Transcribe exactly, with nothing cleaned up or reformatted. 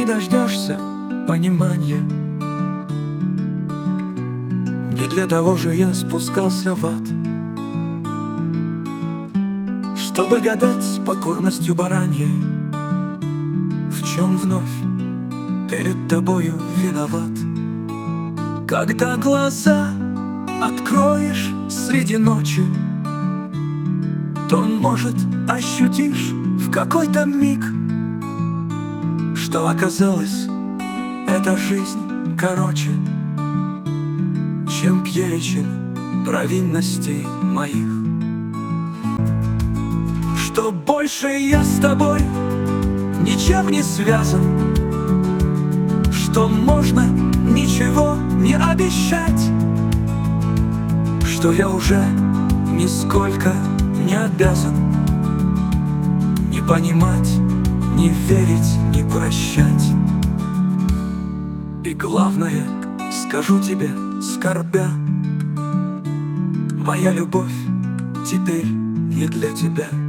дождешься понимания. Не для того же я спускался в ад, чтобы гадать с покорностью бараньей, в чем вновь перед тобою виноват. Когда глаза откроешь среди ночи, то, может, ощутишь в какой-то миг, что оказалось эта жизнь короче, чем перечень провинностей моих. Что больше я с тобой ничем не связан, что можно ничего не обещать, что я уже нисколько не обязан не понимать, не верить, не прощать. И главное, скажу тебе, скорбя, моя любовь теперь не для тебя.